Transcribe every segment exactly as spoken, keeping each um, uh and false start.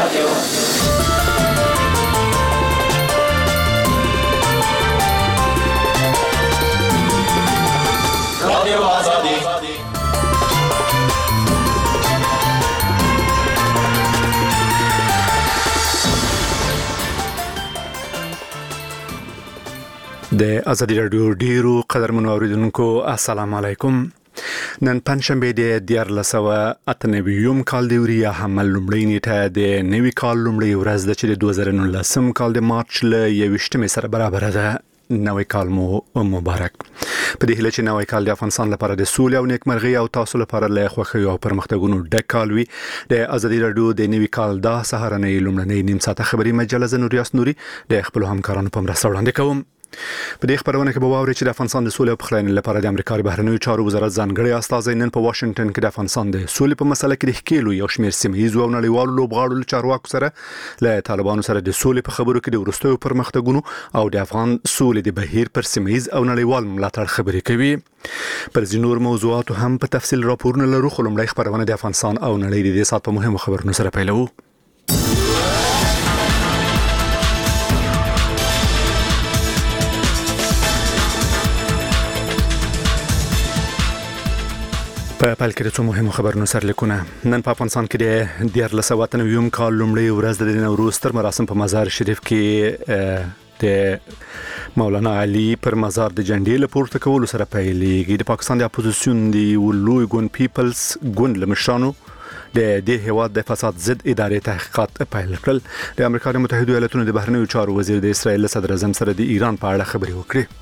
رادیو آزادی. د ازادي رادیو ډیرو قدرمنو اوریدونکو السلام علیکم. نن پنځشنبه د دیارلس سوه اته نوي کال د یوریا حمل لومړی نیټه د نوي کال لومړی ورځ د چې د دوه زره نولسم کال د مارچ ل یویشتمې سره برابر ده. نوی کال مو مبارک. په دې هیله چې نوی کال د افغانستان لپاره د سولې او نیکمرغۍ او تاسو لپاره له خوښۍ او پرمختګونو ډک کال وي. د ازادي رادیو د نوي کال د سهارنۍ لومړنۍ نیم ساعته خبري مجله ز نوریاس نوري د خپل همکارانو په مرسته وړاندې کوم. په دې خبرونه کې به واوري چې د افغانستان د سولې او پخلاینې لپاره د امریکا بهرنیو چارو وزارت ځانګړي استازی نن په واشنگټن کې د افغانستان د سولې په مسله کې د ښکېلو یو شمېر سیمه‌ییزو او نړیوالو لوبغاړو له چارواکو سره له طالبانو سره د سولې په خبرو کې د وروستیو پرمختګونو او د افغان سولې د بهیر پر سیمه‌ییز او نړیوال ملاتړ خبرې کوي. پر ځینو نور موضوعاتو هم په تفصیل راپورونه لرو، خو لومړی خبرونه د افغانستان او نړۍ د دې سات په مهمو خبرونو سره پیلوو. په پال کې د څو مهمو خبرونو سرلیکونه. نن په افغانستان کې د دیارلس سوه اته نوي کال لومړی ورځ د نوروز تر مراسم په مزار شریف کې د مولانا علي پر مزار د جنډې له پورته کولو سره پیلېږي. د پاکستان د اپوزیسیون دی ولوی ګوند پیپلز ګوند له مشرانو د دې هیواد د فساد ضد ادارې تحقیقات پیل کړل. د امریکا د متحده ایالاتونو د بهرنیو چارو وزیر د اسرائیل صدر اعظم سره د ایران په اړه خبرې وکړې.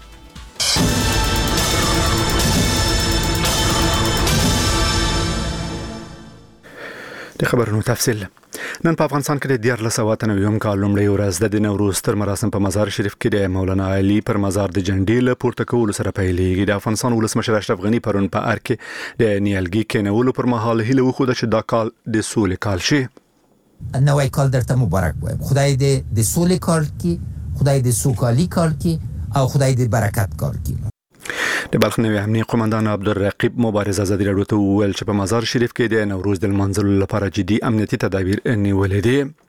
د خبرونو تفصیل. نن په افغانستان کې د دیارلس سوه اته نوي کال لومړی ورځ د نوروز تر مراسم په مزار شریف کې د مولانا علي پر مزار د جنډې له پورته کولو سره پیلېږي. د افغانستان ولسمشر اشرف غني پرون په ار کې د نیالګي کېنولو پر مهال هیله وښوده چې دا کال د سولې کال شي. نوی کال درته مبارک وایم. خدای دې د سولې کال کې، خدای دې سوکالي کال کې او خدای دې برکت کال کې. د بلخ نوي امنیه قومندان عبدالرقیب مبارز ازادي رادیو ته وویل چې په مزار شریف کې د نوروز د لمانځلو لپاره جدي امنیتي تدابیر نیولې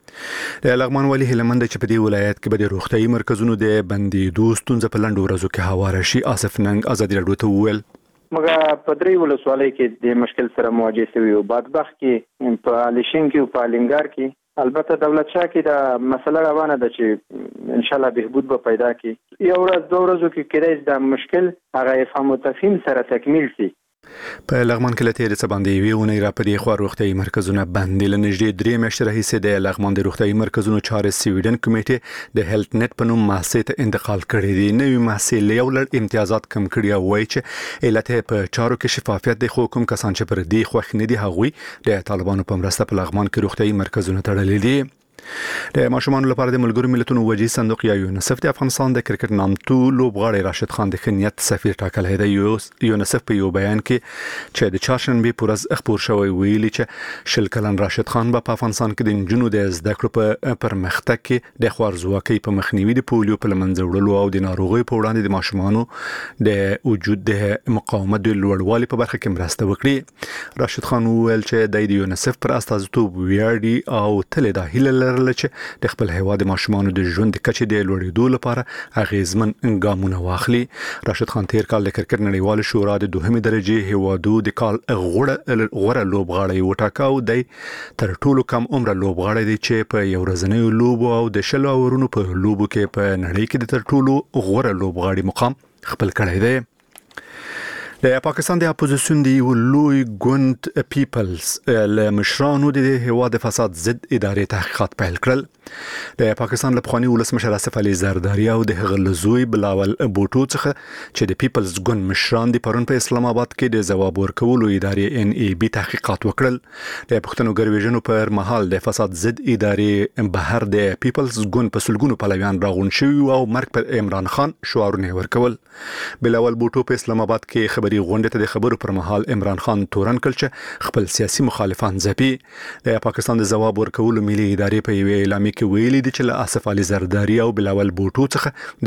دي. د لغمان ولي هلمند چې په دې ولایت کې به د روغتيایي مرکزونو د بندیدو ستونزې په لنډو ورځو کې هواره شي. آصف ننګ ازادي رادیو ته وویل مګه په درې ولسوالۍ کې د مشکل سره مواجه شوي او بدبخت کې په الیشن کې او په لنګار کې البته دولت شاه کې دا مسله روانه ده چې ان شاء الله بهبود به پیدا کی. یو ورځ دوه ورځو کې کېدای دا مشکل هغه فهم او تفهیم سره تکمیل شي. په لغمان کې لته د سباندې وی ونی را پدې خو روغتيایي مرکزونه بندي لنږدې درې میاشتې راهیسې د لغمان د روغتيایي مرکزونو چارې سویډن کمیټه د هیلث نت په نوم مؤسسې ته انتقال کړې دي. نوې مؤسسې له یو لړ امتیازات کم کړي او وایي چې علت په چارو کې شفافیت د حکومت کسان چې پر دې خوښ نه دي هغوی د طالبانو په مرسته په لغمان کې روغتيایي مرکزونه تړلې دي. د ماشومان لپاره د ملګرو ملتونو وجهي صندوق یا یونیسف د افغانستان د کرکټ نامتو لوبغاړی راشد خان د خنیت سفیر ټاکلی دی. یونیسف په یو بیان کې چې د چهارشنبه پر ورځ خبر شوی ویلي چې شل کلن راشد خان په افغانستان کې د انجونو د زده کړو په پرمختګ کې د خوارزواکۍ په مخنیوي د پولیو په لمنځه وړلو او د ناروغۍ په وړاندې د ماشومانو د وجود د مقاومت د لوړوالي په برخه کې مرسته وکړي. راشد خان وویل چې د یونیسف پر استازیتوب ویاړي او تل د هیله چې د خپل هیواد ماشومانو د ژوند کچې د لوړېدو لپاره اغیزمن ګامونه واخلي. راشد خان تیر کال د کرکټ نړیوال شورا د دوهمې درجه هیوادو د کال غوړه غوړه لوبغاړی وټاکاو دی. تر ټولو کم عمر لوبغاړی دی چې په یو ورځنیو لوبو او د شل اورونو په لوبو کې په نړۍ کې د تر ټولو غوړه لوبغاړي مقام خپل کړی دی. د پاکستان د اپوزیسیون دی لوی ګوند پیپلز له مشرانو د هیواد فساد ضد ادارې تحقیقات پیل کړل. د پاکستان له پخواني ولسمشر آصف علي زرداری او د هغه لزوی بلاول بوټو څخه چې د پیپلز ګوند مشران د پرون په اسلام آباد کې د ځواب ورکولو ادارې ان ای بي تحقیقات وکړل. د پښتنو ګرویژنو پر مهال د فساد ضد ادارې بهر د پیپلز ګوند په سلګونو پلویان راغون شوی او مرګ پر عمران خان شعارونه ورکول. بلاول بوټو په اسلام آباد کې خبري غونډه ته د خبرو پر مهال عمران خان تورن کړ چې خپل سیاسي مخالفان ځپي. د پاکستان د ځواب ورکولو ملي ادارې په یوه اعلامیه کې ویلي دي چې له آصف علي زرداری او بلاول بوټو څخه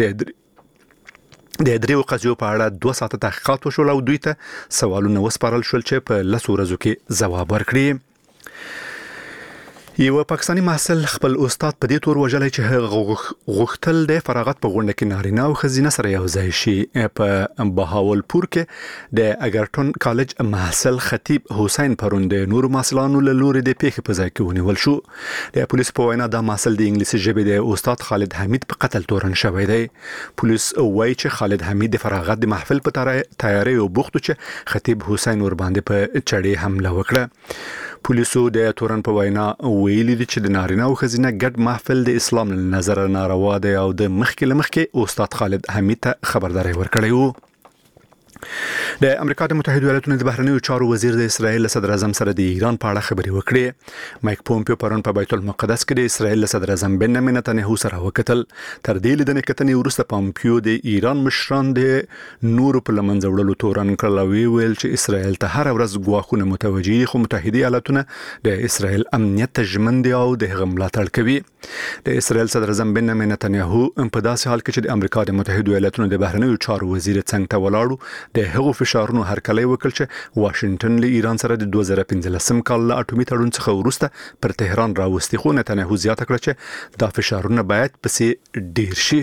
د د دریو قضیو په اړه دوه ساعته تحقیقات وشول او دوی ته سوالونه وسپارل شول چې په لسو ورځو کې ځواب ورکړي. یو پاکستانی محصل خپل استاد په دې تور وجلای چې هغه غوښتل د فراغت په غونډه کې نارینه او ښځینه سره یو ځای شي. په بهاولپور کې د اګرټون کالج محصل خطیب حسین پرون د نور محصلانو له لوري د پیښې په ځای کې ونیول شو. د پولیس په وینا د محصل د انګلیسي ژبې د استاد خالد حمید په قتل تورن شوی دی. پولیس وایي چې خالد حمید د فراغت د محفل په تیاری او بوختو چې خطیب حسین ور باندې په چړې حمله وکړه. پولیسو د تورن په وینا ویلي دي چې د نارینه او ښځینه ګډ محفل د اسلام له نظره ناروا دی او د مخکې له مخکې استاد خالد حمید ته خبرداري ورکړې وو. د امریکا د متحده ایالاتو د بهرنیو چارو وزیر د اسرایل صدر اعظم سره د ایران په اړه خبرې وکړې. مایک پومپیو پرون په بیت المقدس کې د اسرایل صدر اعظم بنیامین نتنیاهو سره وکتل. تر دې لیدنې کتنې وروسته پومپیو د ایران مشران د نورو په لمنځه وړلو تورن کړل او ویل چې اسرایل ته هر ورځ ګواښونه متوجه دي، خو متحده ایالاتونه د اسرایل امنیت ته ژمن دي او د هغه ملاتړ کوي. د اسرایل صدر اعظم بنیامین نتنیاهو په داسې حال کې چې د امریکا د متحده ایالاتو د بهرنیو چارو وزیر څنګه ته ولاړو د هغو فشارونو هرکلی وکړ چې واشنگټن له ایران سره د دوه زره پنځلسم کال له اټومي تړون څخه وروسته پر تهران راوستي، خو نتنیاهو زیاته کړه چې دا فشارونه باید پسې ډیر شي.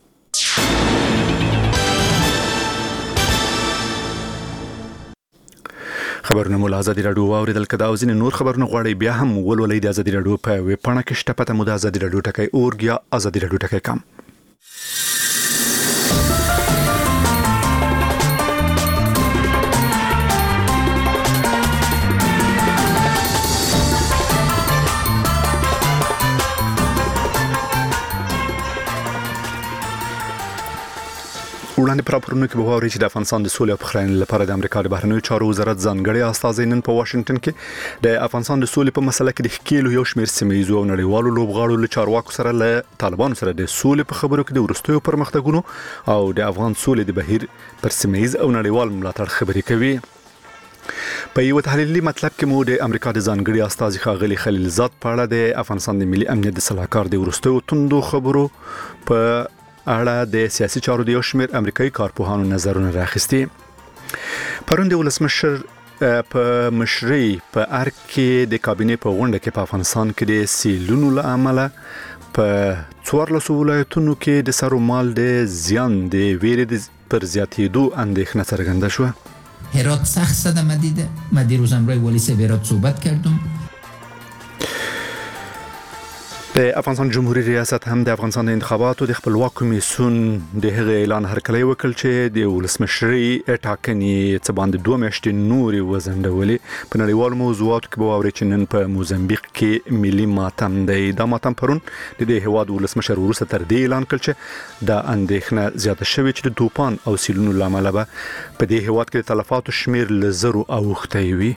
خبرونه مو له ازادي راډیو واوریدل. که دا او ځینې نور خبرونه غواړئ بیا هم ولولئ د ازادي راډیو په ویب پاڼه کې شته. پته مو د ازادي راډیو ټکی اورګ یا ازادي راډیو ټکی کام. وړاندې پر راپورونو کې به واورئ چې د افغانستان د سولې او پخلاینې لپاره د امریکا د بهرنیو چارو وزارت ځانګړي استازی نن په واشنگټن کې د افغانستان د سولې په مسله کې د ښکېلو یو شمېر سیمه ییزو او نړیوالو لوبغاړو له چارواکو سره له طالبانو سره د سولې په خبرو کې د وروستیو پرمختګونو او د افغان سولې د بهیر پر سیمه ییز او نړیوال ملاتړ خبرې کوي. په یو تحلیلي مطلب کې مو د امریکا د ځانګړي استازي ښاغلي خلیلزاد په اړه د افغانستان د ملي امنیت د صلاحکار د وروستیو توندو خبرو په اړه د سیاسي چارو د یو شمېر امریکایي کارپوهانو نظرونه راخستي. پرون د ولسمشر په مشرۍ په ارګ کې د کابینې په غونډه کې په افغانستان کې د سیلونو له امله په څوارلسو ولایتونو کې د سرو مال د زیان د ویرې پر زیاتېدو اندېښنه څرګنده شوه. هرات سخت صدمه دیده. من دیروز همراه والی هرات صحبت کردم. د افغانستان جمهوریت ریاست هم د افغانستان د انتخاباتو د خپلواک کمیسیون د هغه اعلان هرکلی وکړ چې د ولسمشرۍ ټاکنې څه باندې دوه میاشتې نورې وځنډولې. په نړیوالو موضوعاتو کې به واورئ چې نن په موزمبیق کې ملي ماتم دی. دا ماتم پرون د دې هیواد ولسمشر وروسته تر دې اعلان کړ چې دا اندېښنه زیاته شوې چې د توپان او سیلونو له امله به په دې هیواد کې د تلفاتو شمېر له زرو اوښتی وي.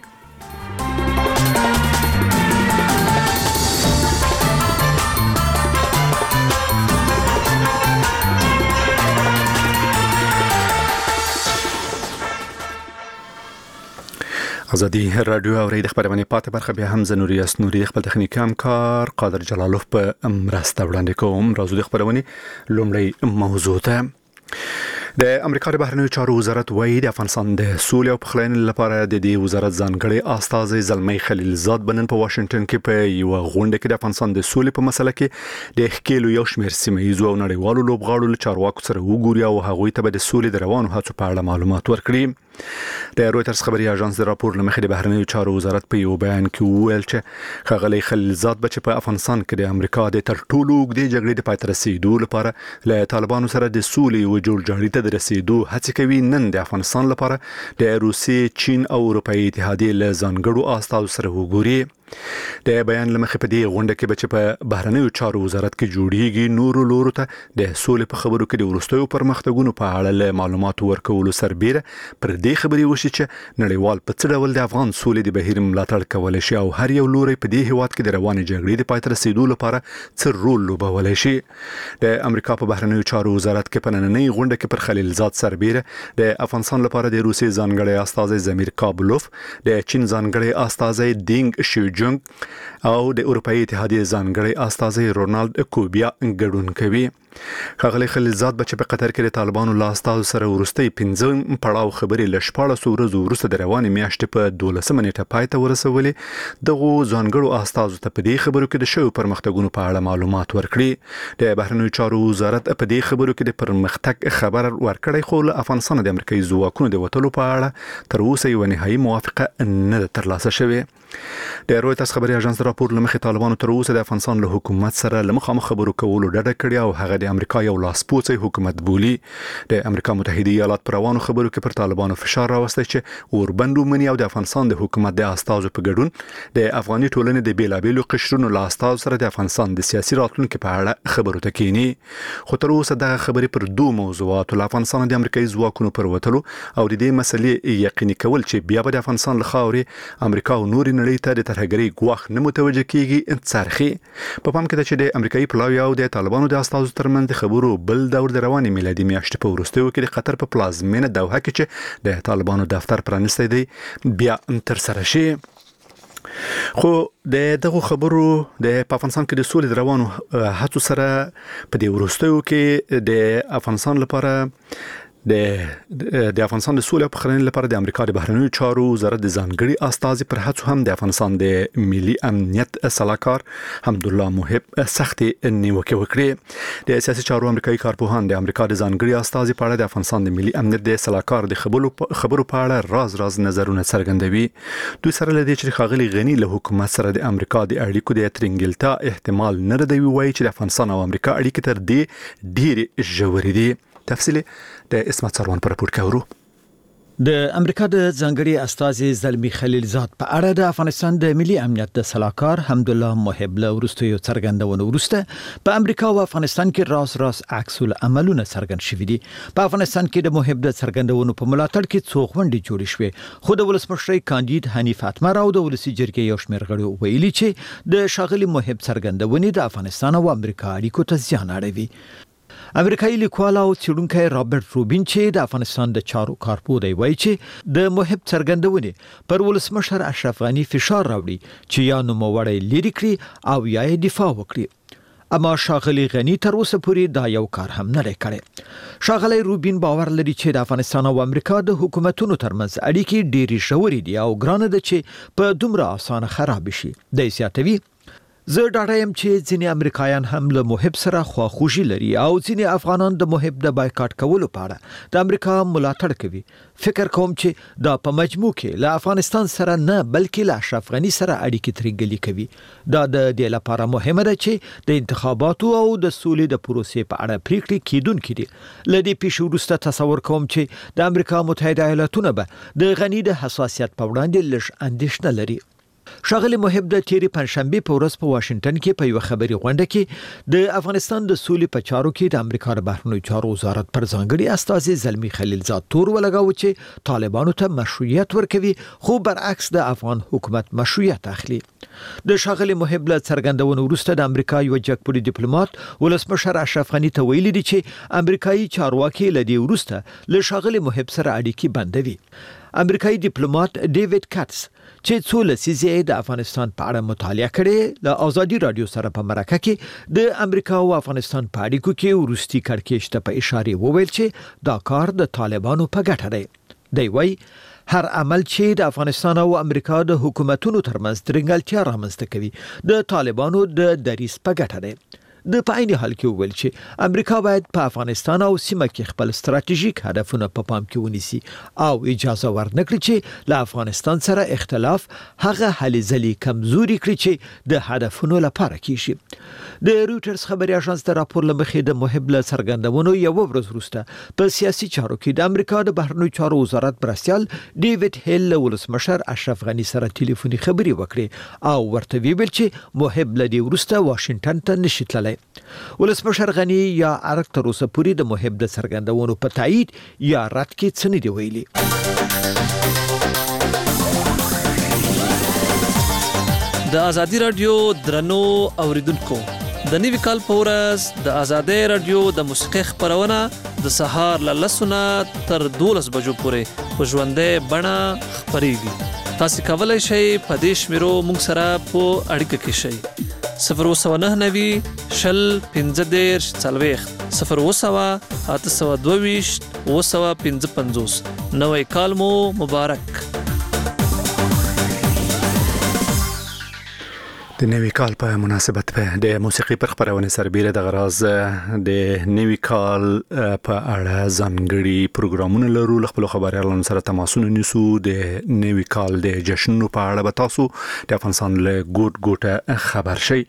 ازادي رادیو او ری د خبرونه پاتې برخه بیا هم زنوري اسنوري خپل تخنیکی همکار قادر جلالوف په مرسته وړاندې کوم. راځو د خبرونه لومړی موضوع ته. د امریکا د بهرنیو چارو وزارت وایي د افغانستان د سولې او پخلاینې لپاره د دې وزارت ځانګړي استازی زلمی خلیلزاد بنن په واشنگټن کې په یو غونډه کې د افغانستان د سولې په مسله کې د ښکېلو یو شمېر سیمه ییزو او نړیوالو لوبغاړو له چارواکو سره وګوري او هغوی ته به د سولې د روانو هڅو په اړه معلومات ورکړي. د رويټرز خبري اژانس د راپور لمخې د بهرنیو چارو وزارت په یو بیان کې وویل چې ښاغلي خلیلزاد به په افغانستان کې د امریکا د تر ټولو اوږدې جګړې د پای ته رسیدو لپاره له طالبانو سره د سولې او جوړجاړي ته د رسیدو هڅې کوي. نن د افغانستان لپاره د روسیې، چین او اروپאי اتحادیې له ځانګړو استازو سره وګوري. د بیان لمخې په دې غونډه کې چې په بهرنیو چارو وزارت کې جوړیږي نورو لورو ته د سولې په خبرو کې د وروستیو پرمختګونو په اړه له معلوماتو ورکولو سربېره پر دې خبرې وشي چې نړیوال په څه ډول د افغان سولې د بهیر ملاتړ کولای شي او هر یو لوري په دې هیواد کې د روانې جګړې د پای ته رسیدو لپاره څه رول لوبولی شي. د امریکا په بهرنیو چارو وزارت کې په نننۍ غونډه کې پر خلیلزاد سربېره د افغانستان لپاره د روسیې ځانګړي استازی زمیر کابلوف، د چین ځانګړي استازی دینګ شي جنګ او د اروپאי اتحادیې ځانګړي استازی رونالد کوبیا ګډون کوي. ښاغلي خلیلزاد به چې په قطر کې د طالبانو له استازو سره وروستۍ پنځم پړاو خبرې له شپاړسو ورځو وروسته د روانې میاشتې په دولسمه نیټه پای ته ورسولې. دغو ځانګړو استازو ته په دې خبرو کې د شویو پرمختګونو په اړه معلومات ورکړي. د بهرنیو چارو وزارت په دې خبرو کې د پرمختګ خبر ورکړی، خو له افغانستان د امریکایي ځواکونو د وتلو په اړه تر اوسه یو نهایي موافقه نه ده ترلاسه شوې. د رویټرز خبري اژانس راپور لمخې طالبانو تر اوسه د افغانستان له حکومت سره له مخامخ خبرو کولو ډډه کړې او هغه د امریکا یو لاسپوڅی حکومت بولی. د امریکا متحده ایالات پر روانو خبرو کې پر طالبانو فشار راوستی چې اوربند ومني او د افغانستان د حکومت د استازو په ګډون د افغاني ټولنې د بیلابېلو قشرونو له استازو سره د افغانستان د سیاسي راتلونکو په اړه خبرو ته کینی. خو تر اوسه دغه خبرې پر دوه موضوعاتو له افغانستان د امریکایي ځواکونو پر وتلو او د دې مسلې یقیني کول چې بیا به د افغانستان له خاورې امریکا او نوري نړۍ ته د ترهګرۍ ګواښ نه متوجه کیږي څرخي. په پام کې ده چې د امریکایي پلاوی او د طالبانو د استازو ترمنځ د خبرو بل دور د روانې میلادي میاشتې په وروستیو کې د قطر په پلازمینه دوحه کې چې د طالبانو دفتر پرانستی دی بیا تر سره شي. خو د دغه خبرو د افغانستان کې د سولې د روانو هڅو سره په دې وروستیو کې د افغانستان لپاره د د افغانستان د سولې په خلنۍ لپاره د امریکا د بهرنیو چارو وزارت د ځانګړي استازي پر هڅو هم د افغانستان د ملي امنیت سلاکار حمدالله محب سختي نیوکه وکړه. د سیاسي چارو امریکایي کارپوهان د امریکا د ځانګړي استازي په اړه د افغانستان د ملي امنیت د سلاکار د خبرو خبرو په اړه راز راز نظرونه څرګندوي. دوی سره لدی چې خاغلی غنی له حکومت سره د امریکا د اړیکو د ترنګلتا احتمال نه ردوي، وایي چې د افغانستان او امریکا اړیکې تر دې ډېر ژورې دي. تفصیل د اسمت سروان پر راپور کورو. د امریکا د ځانګړي استازي زلمی خلیلزاد په اړه د افغانستان د ملي امنیت د سلاکار حمدالله محب له وروستیو څرګندونو وروسته په امریکا او افغانستان کې راز راز عکس العملونه څرګند شوي دي. په افغانستان کې د محب د څرګندونو په ملاتړ کې څو غونډې جوړې شوې، خو د ولسمشر کاندید حنیف اتمر او د ولسی جرګې یو شمېر غړي ویلي چې د شاغلي محب څرګندونې د افغانستان او امریکا اړیکو ته زیان اړوي. امریکایي لیکوال او څېړونکی رابرټ روبین چې د افغانستان د چارو کارپوه دی وایي چې د محب څرګندونې پر ولسمشر اشرف غني فشار راوړي چې یا نوموړی لرې کړي او یا یې دفاع وکړي، اما شاغلي غني تر اوسه پورې دا یو کار هم نه کړی. شاغلي روبین باور لري چې د افغانستان او امریکا د حکومتونو ترمنځ اړیکې ډېرې ژورې دي او ګرانه ده چې په دومره اسانه خراب شي. د زیاتوي زه ډاډه یم چې ځینې امریکایان هم له محب سره خواخوږي لري او ځینې افغانان د محب د بایکاټ کولو په اړه د امریکا ملاتړ کوي. فکر کوم چې دا په مجموع کې له افغانستان سره نه بلکې له اشرف غني سره اړیکې ترنګلي کوي. دا د دې لپاره مهمه ده چې د انتخاباتو او د سولې د پروسې په اړه پریکړې کیدونکې دي. له دې پیښو وروسته تصور کوم چې د امریکا متحده ایالاتونه به د غني د حساسیت په وړاندې لږ اندېښنه لري. شاغلي محب د تیری پنځشنبه په ورځ په واشنگټن کې په یو خبري غونډه کې د افغانستان د سولې په چارو کې د امریکا د بهرنیو چارو وزارت پر ځانګړي استازي زلمی خلیلزاد تور ولګاوه چې طالبانو ته مشروعیت ورکوي، خو برعکس د افغان حکومت مشروعیت اخلي. د شاغلي محب له څرګندونو وروسته د امریکا یو جګپوړي ډیپلوماټ ولسمشر اشرف غني ته ویلي دي چې امریکایي چارواکي له دې وروسته له شاغلي محب سره اړیکې بندوي. امریکایي ډیپلوماټ ډیوډ کاتس چې څو لسیزې د افغانستان په اړه مطالعه کړي له ازادي رادیو سره په مرکه کې د امریکا او افغانستان په اړیکو کې ورستي کړکېچ ته په اشاره وویل چې دا کار د طالبانو په ګټه دی. دی وايي هر عمل چې د افغانستان او امریکا د حکومتونو ترمنځ ترنګلتیا رامنځته کوي د طالبانو د دریس په ګټه دی. د پایني حال کې ویل چې امریکا باید په افغانستان او سیمه کې خپل ستراتیژیک هدفونه په پام کې ونیسي او اجازه ورنکړي چې له افغانستان سره اختلاف هغه هلې ځلې کمزوري کړي چې د هدفونو لپاره کیږي. د رویټرز خبري اژانس د راپور لمخې د محب له څرګندونو یو ورځ وروسته په سیاسي چارو کې د امریکا د بهرنیو چارو وزارت مرستیال ډیوډ هیل له ولسمشر اشرف غني سره ټلیفوني خبري وکړي او ورته ویل چې محب له دې وروسته واشنگټن ته نشي تللی. ولسمشر غني یا ارګ تر اوسه پورې د محب د څرګندونو په تایید یا رد کې څه نه دی ویلي. د ازادي رادیو درنو اوریدونکو، د نوي کال په ورځ د ازادي رادیو د موسیقي خبرونه د سهار له لسونه تر دولس بجو پورې په ژوندۍ بڼه خبريږي. تاسو کولای شئ په دې شمیرو موږ سره په اړیکه کې شئ. صفر سو نه نوي شل پنځه دیرش څلوېښت صفر وسوا اته سوا دوه وسوا پنځه پنځوس. نوې کال مو مبارک. د نوي کال په مناسبت په د موسیقي پر خبرونه سربېره د غراز د نوي کال په اړه ځانګړي پروګرامونه لرو. خپل خبريالانو سره تماسونه نیسو. د نوي کال د جشنونو په اړه به تاسو د افغانستان له ګوټ ګوټه خبر شئ.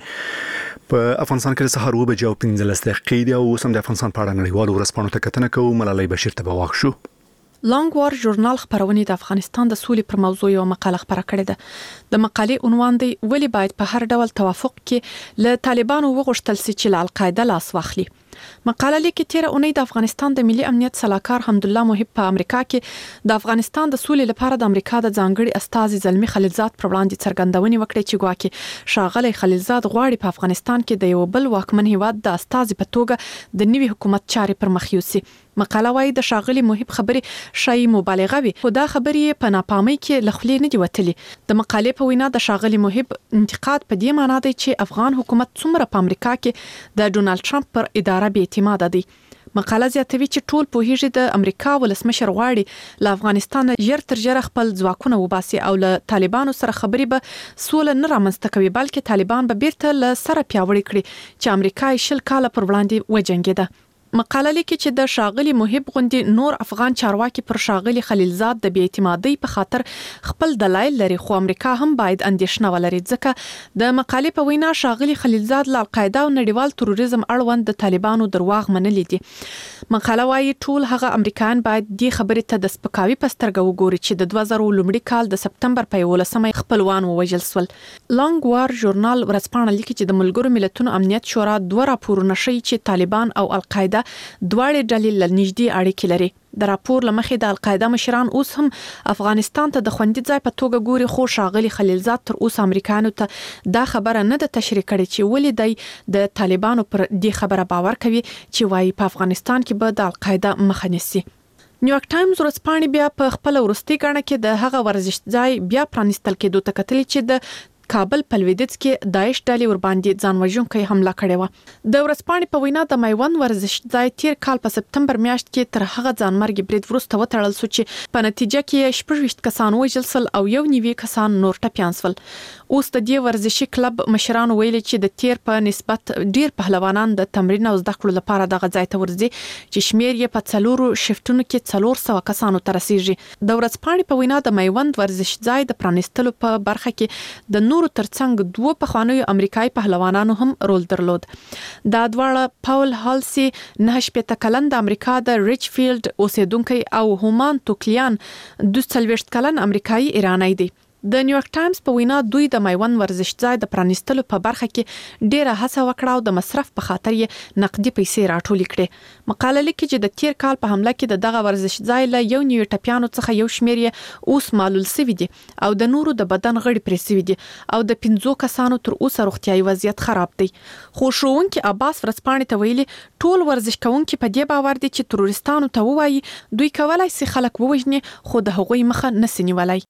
په افغانستان کې سهار و بجو پنځلس دقیقې او سم د افغانستان په اړه نړیوالو ورځپاڼو ته کتنه کوو. ملالۍ بشیر ته به واښو. لانګ وار ژورنال خبرونه د افغانستان د سولې پر موضوع یو مقاله خبره کړې ده. د مقالې عنوان دی ولی باید په هر ډول توافق کې له طالبانو وغوښتل سي چې له القاعده لاس واخلي. مقاله لیکي تیر اونۍ د افغانستان د ملي امنیت صلاحکار حمدالله محب په امریکا کې د افغانستان د سولې لپاره د امریکا د ځانګړي استازي زلمی خلیلزاد پر وړاندې څرګندونې وکړې چې ګواکې شاغلی خلیلزاد غواړي په افغانستان کې د یو بل واکمن هیواد د استازي په توګه د نوي حکومت چارې پر مخ یوسي. مقاله وايي د شاغلی محب خبرې شای مبالغه وي، خو دا خبرې په ناپامۍ کې لخلې نه دی وتلي. د مقالې په وینا د شاغلی محب انتقاد په دې معنی دی چې افغان حکومت څومره په امریکا کې د ډونالد ټرمپ پر اداره بې اعتماد دی. مقاله زیاتوي چې ټول پوهیږي د امریکا ولسمشر غواړي له افغانستان ژر تر ژره خپل ځواکونه وباسي او له طالبانو سره خبرې به سوله نه رامنځته کوي، بلکې طالبان به بیرته له سره پیاوړي کړي چې امریکا یې شل کاله پر وړاندې وجنګېده. مقاله لیکي چې د شاغلی محب غوندي نور افغان چارواکي پر شاغلی خلیلزاد د بې اعتمادۍ په خاطر خپل دلایل لري، خو امریکا هم باید اندیشنه ولري ځکه د مقالې په وینا شاغلی خلیلزاد له القاعده او نړیوال تروریزم اړوند د طالبانو درواغ منلي دي. مقاله وايي ټول هغه امریکایان باید دې خبرې ته د سپکاوي په سترګه وګوري چې د دوه زره لومړي کال د سپتمبر په یولسمه خپلوان ووژل شول. لانګ وار ژورنال ورځپاڼه لیکي چې د ملګرو ملتونو امنیت شورا دوه راپورونه ښیي چې طالبان او القاعده دواړه ډلې له نږدې اړیکې لري. د راپور لمخې د القاعده مشران اوس هم افغانستان ته د خوندي ځای په توګه ګوري، خو شاغلی خلیلزاد تر اوسه امریکایانو ته دا خبره نه ده تشریح کړې چې ولې دی د طالبانو پر دې خبره باور کوي چې وايي په افغانستان کې به د القاعده مخه نیسي. نیویارک ټایمز ورځپاڼې بیا په خپل وروستي غاڼه کې د هغه ورزش ځای بیا پرانستل کېدو ته کتلې چې د کابل په لویدیځ کې داعش ډلې ور باندې ځان وژونکي حمله کړې و. د ورځپاڼې په وینا د میوند ورزش ځای تیر کال په سپتمبر میاشت کې تر هغه ځانمرګي برید وروسته وتړل شو چې په نتیجه کې شپږ ویشت کسان وژل شول او یو نیوي کسان نور ټپیان شول. اوس د دې ورزشي کلب مشران ویل چې د تیر په نسبت ډیر پهلوانان د تمرین او زده کړو لپاره دغه ځای ته ورځي چې شمیر یې په څلورو شفټونو کې څلور سوه کسانو ته رسیږي. د ورځپاڼې په وینا د میوند ورزش ځای د پرانستلو په برخه کې د نور ترڅنګ دوه پخوانیو امریکایي پهلوانانو هم رول درلود. دا دواړه پاول هالسي نه شپږ کلن د امریکا د ریچفیلډ اوسیدونکي او هومان توکلیان دوه څلوېښت کلن امریکایي ایرانی دی. د نیویارک ټایمز په وینا دوی د میوند ورزش ځای د پرانستلو په برخه کې ډیره هڅه وکړه او د مصرف په خاطر یې نقدي پیسې راټولې کړې. مقاله لیکي چې د تیر کال په حمله کې د دغه ورزش ځای له یو نیو ټپیانو څخه یو شمیر یې اوس معلول شوی دي او د نورو د بدن غړي پرې شوی دي او د پنځو کسانو تر اوسه روغتیايي وضعیت خراب دی. خو ښوونکي عباس ورځپاڼې ته ویلي ټول ورزش کوونکي په دې باور دي چې تروریستانو ته وایي دوی کولای شي خلک ووژني، خو د هغوی مخه نسي نیولای.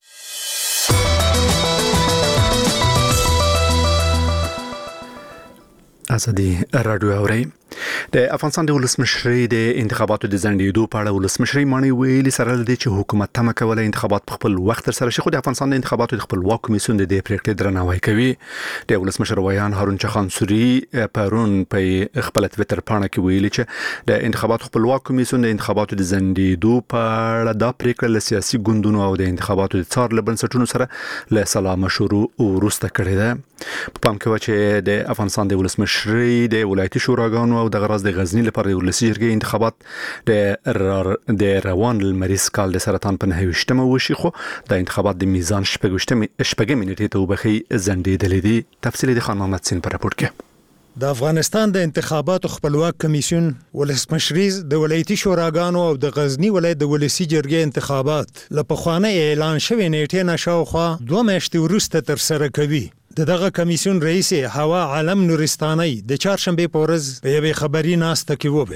ازادي رادیو اوري. د افغانستان د ولسمشرۍ د انتخاباتو د ځنډېدو په اړه ولسمشرۍ مانی ویلي سره لدی چې حکومت تمه کوله انتخابات په خپل وخت تر سره شي، خو د افغانستان د انتخاباتو د خپلواک کمیسیون د دې پریکړې درناوی کوي. د ولسمشر ویان هارون چخان سوري پرون په خپل تویتر باندې کې ویلي چې د انتخاباتو خپلواک کمیسیون د انتخاباتو د ځنډېدو په اړه دا پریکړه له سیاسي ګوندونو او د انتخاباتو د څار لبنسټونو سره له سلا مشورو ورسته کړې ده. په پام کې و چې د افغانستان د ولسمشرۍ د ولایتي شوراګانو او د غراز د غزنی لپاره د ولسی جرګې انتخابات د د روان المریض کال د سرطان په نهويشتمه وشي، خو د انتخابات د میزان شپږشتمه شپږمه نیټه ته وبخي زندېدلې دي. تفصیل د خان محمد سین پر راپور کې. د افغانستان د انتخاباتو خپلواک کمیسیون ولسمشریز د ولایتي شوراګانو او د غزنی ولایت د ولسی جرګې انتخابات لپاره اعلان شوی نیټه نشاوخه دوه میاشتې وروسته تر سره کوي. د دغه کمیسیون رئیس هوا عالم نورستاني د چهارشنبه په ورځ په یوه خبري ناسته کې وویل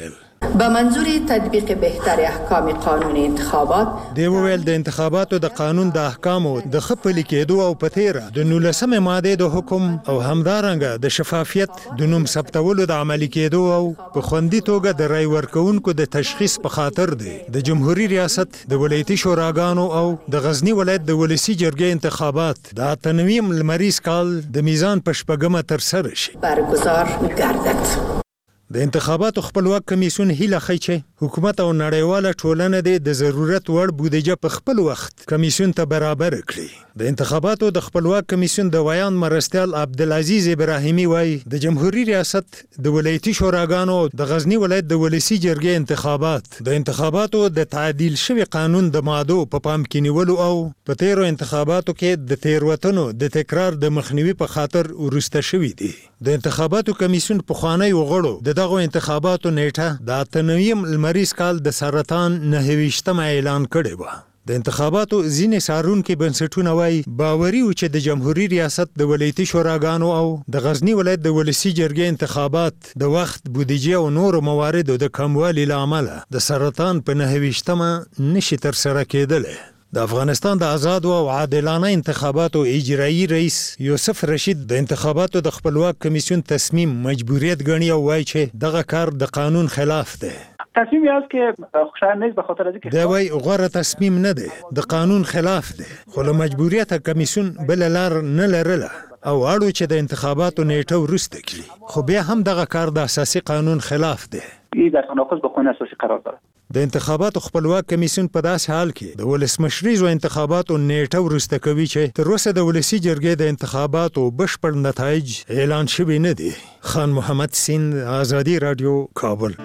به منظور تطبیق بهتر احکام قانون انتخابات دی ویل د انتخاباتو د قانون د احکامو د خپل کېدو او پتیره د نولسمه ماده د حکم او همدارنګه د شفافیت د نوم ثبتولو د عملی کېدو او په خوندي توګه د رای ورکوونکو د تشخیص په خاطر دی د جمهوریت ریاست د ولایتي شوراګانو او د غزنی ولایت د ولسی جرګې انتخابات د اتنویم لمریز کال د میزان په شپږمه تر سره شي برگزار گردد. د انتخاباتو خپلواک کمیسیون هیله کوي چې حکومت او نړیواله ټولنه د ضرورت وړ بودیجه په خپل وخت کمیسیون ته برابر کړي. د انتخاباتو د خپلواک کمیسیون د ویان مرستیال عبدالعزیز ابراهیمی وایي د جمهوریت ریاست د ولایتي شوراګانو د غزنی ولایت د ولسی جرګې انتخابات د انتخاباتو د تعدیل شوی قانون د مادو په پام کې نیولو او په تیرو انتخاباتو کې د تیروتنو د تکرار د مخنیوي په خاطر ورسته شوی دی. د انتخاباتو کمیسیون په خوانی وغړو د دغه انتخاباتو نیټه د اتنویم لمریز کال د سرطان نهویشتمه اعلان کړې و. د انتخاباتو ځینې څارونکي بنسټونه وایي باوري و چې د جمهوریت ریاست د ولایتي شوراګانو او د غزنی ولایت د ولسی جرګې انتخابات د وخت بودیجه او نورو مواردو د کموالي له امله د سرطان په نهویشتمه نشي ترسره کېدلی. د افغانستان د آزاد او عادلانه انتخاباتو اجرایی رئیس یوسف رشید د انتخاباتو د خپلواک کمیسیون تصمیم مجبوریت ګڼي او وایي چې دغه کار د قانون خلاف دی. تصمیم است که خوشایند نیست به خاطر از اینکه دا وایي غوره تصمیم نه دی، د قانون خلاف دی، خو له مجبوریت کمیسیون بل لار نه لرله او اړو چې د انتخاباتو نیټه ورسته کړي، خو بیا هم دغه کار د اساسي قانون خلاف دی. این در تناقض با قانون اساسی قرار دارد. د انتخاباتو خپلواک کمیسیون په داس حال کې د ولسمشریزو انتخاباتو نیټه ورسته کوي چې تر اوسه د ولسی جرګې د انتخاباتو بشپړ نتایج اعلان شوي نه دي. خان محمد سیند، آزادی رادیو، کابل.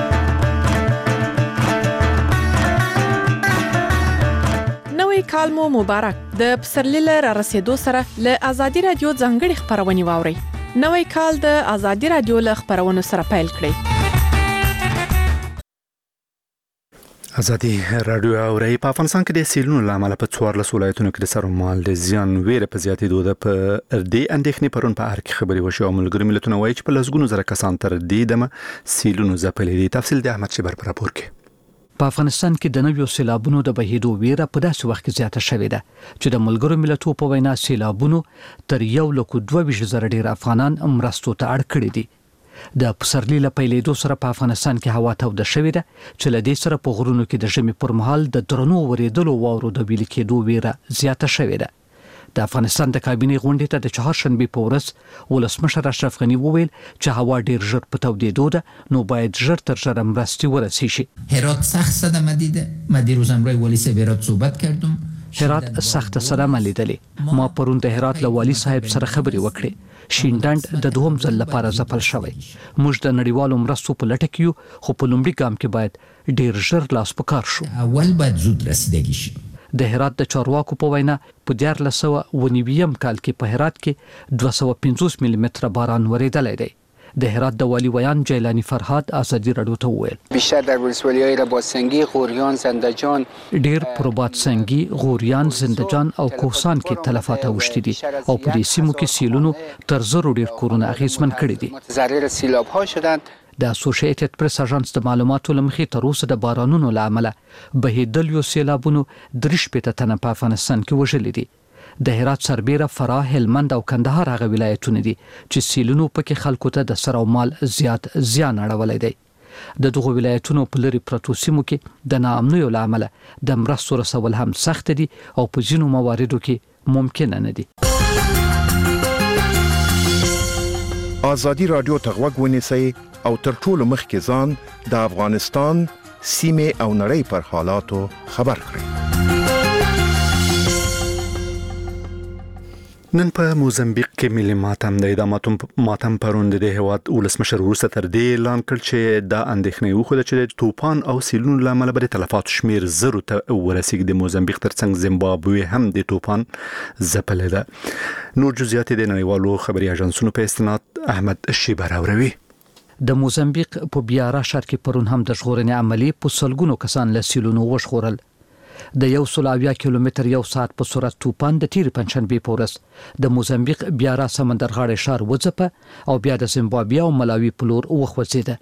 نوی کال مو مبارک. د پسرلي له رسیدو سره له آزادی رادیو ځانګړي خبرونه واوري. نوی کال د آزادی رادیو له خبرونو سره پیل کړئ. آزادی رادیو اوري په افغانستان کې د سیلونو لامل په څوارلس ولایتونو کې د سرمال د زیان ویره په زیاتېدو ده. په دې اندېښنې پرون په هر کې خبري وشو او ملګری ملتونه وایي چې په لسګونو زره کسان تر دې دمه سیلونو ځپلي دي. تفصیل د احمد شبر پر راپور کې. په افغانستان کې د نویو سیلابونو د بهیدو ویره په داسې وخت کې زیاته شوې ده چې د ملګرو ملتونو په وینا سیلابونو تر یو لک دوه ویشت زره ډیر افغانان مرستو ته اړ کړي دي. د پسرلي له پیلېدو سره په افغانستان کې هوا توده شوې ده چې له دې سره په غرونو کې د ژمي پر مهال د درنو ورېدلو واورو د ویلي کېدو ویره زیاته شوې ده. د افغانستان د کابینې غونډې ته د چهارشنبې په ورځ ولسمشر اشرف غني وویل چې هوا ډیر ژر په تودېدو ده، نو باید ژر تر ژره مرستې ورسې شي. هرات سخت صدمه دیده. من دیروز همراه والی هرات صحبت کردم. هرات سخت صدمه لیدلې. ما پرون د هرات له والي صاحب سره خبرې وکړې. شینډنډ د دوهم ځل لپاره ځپل شوی. موږ د نړیوالو مرستو په لټه کې یو، خو په لومړي ګام کې باید ډیر ژر لاس په کار شو. اول باید زود رسیدګي شي. د هرات د چارواکو په وینا په دیارلس سوه اوه نوي کال کې په هرات کې دوه سوه پنځوس ملي متره باران ورېدلی دی. د هرات د والی ویان جیلانی فرهاد آزادی رادیو ته وویل بیشتر در ولسوالی‌های رباط‌سنگی، غوریان، زندجان ډیر پر رباط‌سنگی، غوریان، زندجان او کوهستان کې تلفات اوښتي دي او په دې سیمو کې سیلونو تر زرو ډیر کورونه اغیزمن کړي دي. متضرر سیلاب‌ها شدند. د اسوسییټډ پریس اژانس د معلوماتو لمخې تر اوسه د بارانونو له امله بهیدلیو سیلابونو درې شپېته تنه په افغانستان کې وژلي دي. د هرات سربیره، فراه، هلمند او کندهار هغه ولایتونه دي چې سیلونو پکې خلکو ته د سر او مال زیات زیان اړولی دی. د دغو ولایتونو په لرې پرتو سیمو کې د ناامنیو له امله د مرستو رسول هم سخت دي او په ځینو مواردو کې ممکنه نه دي. آزادی رادیو ته غوږ ونیسئ او تر ټولو مخکې ځان د افغانستان، سیمې او نړۍ پر حالاتو خبر کړئ. نن په موزمبیق کې ملي ماتم دی. دا ماتم ماتم پرون د هیواد ولسمشر وروسته تر دې اعلان کړ چې دا اندېښنې وښوده چې د طوفان او سیلونو له امله به د تلفاتو شمېر زرو ته ورسیږي. د موزمبیق ترڅنګ زیمبابوې هم د طوفان ځپلې ده. نور جزئیات د نړیوالو خبري اژانسونو په استناد احمد شیبر اوروي. د موزمبیق په بیارا ښار کې پرون هم د ژغورنې عملیې په سلګونو کسان له سیلونو وژغورل. د یو سل اویا کیلومتر یو ساعت په سرعت طوفان د تیرې پنجشنبې په ورځ د موزمبیق بیارا سمندرغاړی ښار وځپه او بیا د زیمبابوې او ملاوي په لور وخوځېده.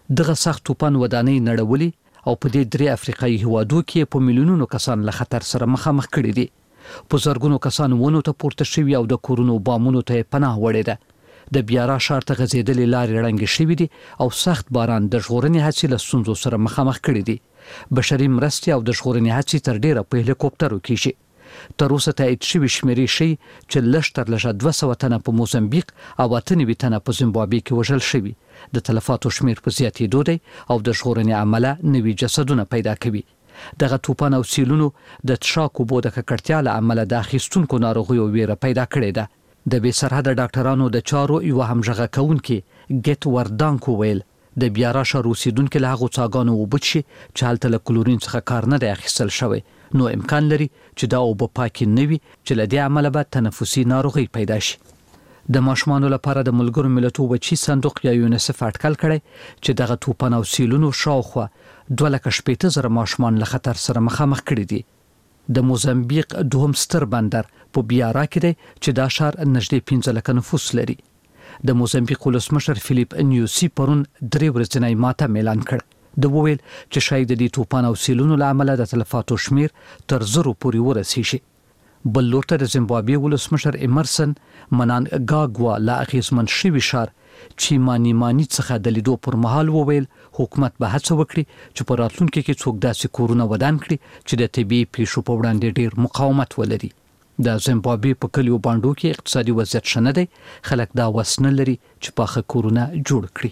دغه سخت طوفان ودانۍ نړولې او په دې درې افریقایي هیوادو کې په میلیونونو کسان له خطر سره مخامخ کړي دي. په زرګونو کسان ونو ته پورته شوي او د کورونو بامونو ته پناه وړي ده. د بیارا ښار ته غځېدلې لارې ړنګې شوي دي او سخت باران د ژغورنې هڅې له ستونزو سره مخامخ کړي دي. بشري مرستې او د ژغورنې هڅې تر ډیره په هلیکوپټرو کې شي. تر اوسه تایید شوي شمیرې ښیي چې لږ تر لږه دوه سوه تنه په موزمبیق او اته نوي تنه په زیمبابوې کې وژل شوي. د تلفاتو شمیر په زیاتېدو دی او د ژغورنې عمله نوي جسدونه پیدا کوي. دغه طوفان او سیلونو د څښاک اوبو د ککړتیا له امله د اخیستونکو ناروغیو ویره پیدا کړې ده. د بې سرحده ډاکټرانو د چارو یو همغږه کوونکي ګیت وردانکو ویل د بیارا ښار اوسیدونکي له هغو څاګانو اوبه څښي چې هلته له کلورین څخه کار نه دی اخیستل شوی، نو امکان لري چې دا اوبه پاکې نه وي چې له دې امله به تنفسي ناروغۍ پیدا شي. د ماشومانو لپاره د ملګرو ملتونو بچي صندوق یا یونیسف اټکل کړی چې دغه طوفان او سیلونو شاوخوا دوه لکه شپېته زره ماشومان له خطر سره مخامخ کړي دي. د موزمبیق دوهم ستر بندر په بیارا کې دی چې دا ښار نږدې پنځه لکه نفوس لري. د موزمبیق ولسمشر فیلیپ نیوسی پرون درې ورځنی ماتم اعلان کړ. د وویل چې شاید د طوفان او سیلونو له امله د تلفاتو شمیر تر زرو پورې ورسیږي. بل لور ته د زیمبابوې ولسمشر امرسن منانګاګوا لا اغیزمن شوي ښار چې مانی مانی څخه د لیدو پر مهال وویل حکومت به هڅه وکړي چې په راتلونکي کې څوک داسې کورونه ودان کړي چې د طبي پیښو په وړاندې ډیر مقاومت ولري. د زیمبابوې په کلیو بانډو کې اقتصادي وضعیت ښه نه دی، خلک دا وس نه لري چې پاخه کورونه جوړ کړي.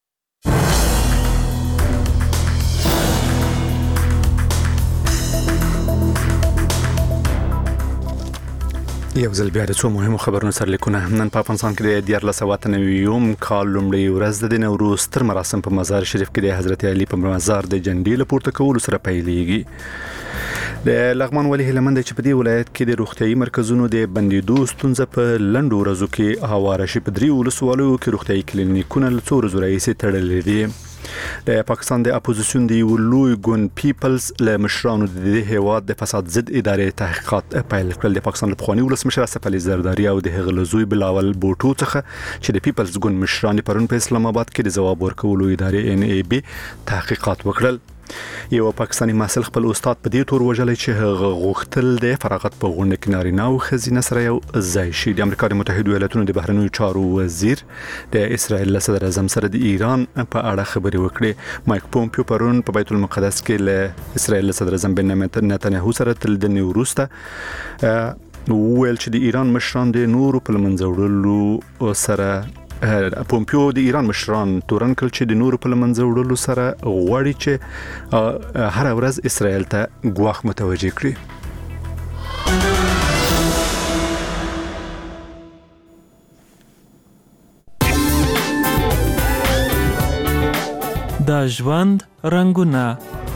یو ځل بیا د څو مهمو خبرونو سرلیکونه. نن په افغانستان کې د دیارلس سوه اته نوي کال لومړۍ ورځ د نوروز ستر مراسم په مزار شریف کې د حضرت علي په مزار د جنډې له پورته کولو سره پیلېږي. د لغمان ولي هلمند چې په دې ولایت کې د روغتیايي مرکزونو د بندېدو ستونزه په لنډو ورځو کې هواره شي. په درې ولسوالیو کې روغتیايي کلینیکونه له څو ورځو راهیسې تړلي دي. د پاکستان د اپوزیسیون د یو لوی ګوند پیپلز له مشرانو د دې هیواد د فساد ضد ادارې تحقیقات پیل کړل. د پاکستان لخواني ولسمشر اسف علي زرداری او د هغه لزوی بلاول بوټو څخه چې د پیپلز ګوند مشران پرون په اسلام آباد کې د ځواب ورکولو ادارې ان ای بي تحقیقات وکړل. یو پاکستاني محصل خپل استاد په دې تور وژلې چې هغه غوښتل د فراغت په غونډه کې نارینه او ښځینه سره یو ځای شي. د امریکا د متحده ایالاتونو د بهرنیو چارو وزیر د اسرائیل له صدر اعظم سره د ایران په اړه خبرې وکړې. مایک پومپیو پرون په بیت المقدس کې له اسرائیل له صدر اعظم بنیامین نتنیاهو سره تل د وروسته وویل چې د ایران مشران د نورو په منځ وړلو سره پومپیو د ایران مشران تورن کړ چې د نورو په منځ وړلو سره غواړي چې هر ورځ اسرائیل ته ګواښ متوجه کړي. د ژوند رنگونه.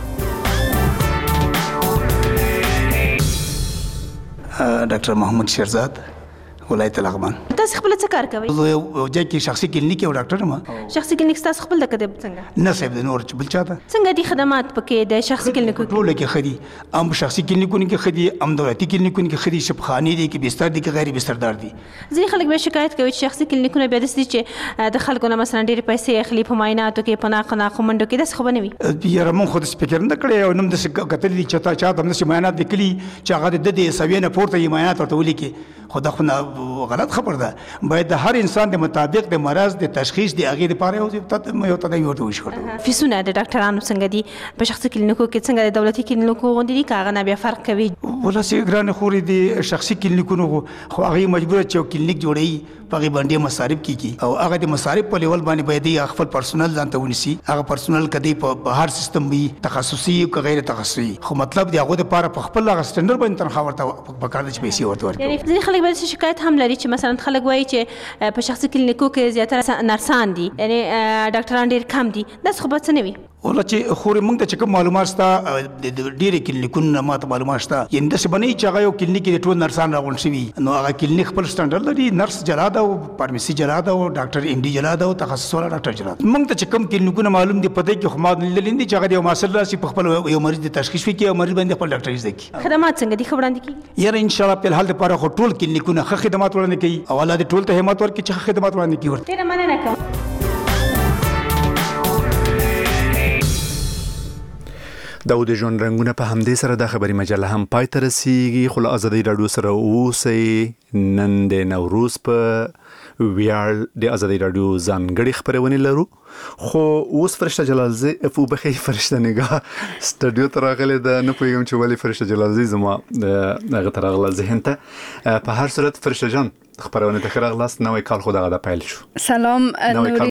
ډاکټر محمود شیرزاد، ولایت لغمان. تاسو خپل څه کار کوئ؟ زه یو ځای کې شخصي کلینیک یو ډاکټر یم. شخصي کلینیک تاسو خپل د کده څنګه؟ نه صاحب، د نور بل چاته. څنګه دي خدمات پکې د شخصي کلینیکو ټول کې خدي؟ ام شخصي کلینیکونو کې خدي، ام دولتي کلینیکونو کې خدي، شفخاني دي کې بستر دي کې غیر بستردار دي. ځینې خلک به شکایت کوي چې شخصي کلینیکونه بیا داسې چې د خلکو نه مثلا ډېرې پیسې اخلي په معایناتو کې، په ناقناقو منډو کې، داسې خو به نه وي؟ یاره مونږ خو داسې فکر نه کړی او نه هم داسې کتلي چې تا چاته همداسې معاینات لیکلي چې هغه د دې سویې نه پورته یې معاینات ورته ولیکي. خو دا خو غلط خبر ده. باید د هر انسان د مطابق د مرض د تشخیص د هغې دپاره یو تداوي ورته وشي. فیسونه د ډاکټرانو څنګه دي؟ په شخصي کلینیکو کې څنګه د دولتي کلینیکو غوندې دي که هغه نه بیا فرق کوي؟ ولاسې ګرانې خورې د شخصي کلینیکونو خو هغې مجبوره چې یو کلینیک جوړوي، په هغې باندې مصارف کېږي او هغه د مصارف په لیول باندې باید یې خپل پرسونل ځان ته ونیسي. هغه پرسونل که دی په بهر سیستم وي، تخصصي که غیر تخصصي، خو مطلب د هغو دپاره په خپل هغه سټنډر باندې تنخوا ورته پکار ده چې پیسې ورته ورکړي. یعنې ځینې خلک باید شکایت هم لري چې مثلا خلک وایي چې په شخصي کلینیکو کې زیاتره نرسان دي، یعنې ډاکټران ډېر کم دي. داسې خو به څه نه وي؟ ولا چې خورې موږ ته چې کوم معلومات شته د ډېرې کلینیکونو نه ماته معلومات شته، یعنې داسې به نه وي چې هغه یو کلینیک کې د ټول نرسان راغونډ شوي، نو هغه کلینیک خپل سټنډرډ لري. نرس جلا ده او فارمسي جلا ده او ډاکټر ایم ډي جلا ده او تخصص والا ډاکټر جلا ده. موږ ته چې کوم کلینیکونه معلوم دي په دې کې خو ما لیدلي دي چې هغه د یو محصل راشي په خپل یو مریض د تشخیص وکړي او مریض باندې خپل ډاکټري زده کړي. خدمات څنګه دي ښه وړاندې کېږي؟ یاره انشاءالله په الحال دپاره خو ټول کلینیکونه ښه خدمات وړاندې کوي او الله دې ټول ته همت ورکړي چې ښه خدمات وړاندې کړي. ډېره مننه کوم. دا د ژوند رنگونه په همدې سره د خبري مجله هم پای ته رسیږي. خو له ازادي رادیو سره اوسئ. نن د نوروز په ویاړ د ازادي رادیو ځانګړي خبرونه لرو. خو اوس فرشته جلالزی افو بخي فرشته نگاه استودیو ته راغله د نه پوهیږم چې ولی فرشته جلالزی زما هغه ته راغله ذهن ته. په هر صورت فرشته جان خبرونه ته راغلاست. نوې کال خو دغه د پیل شو. سلام نوري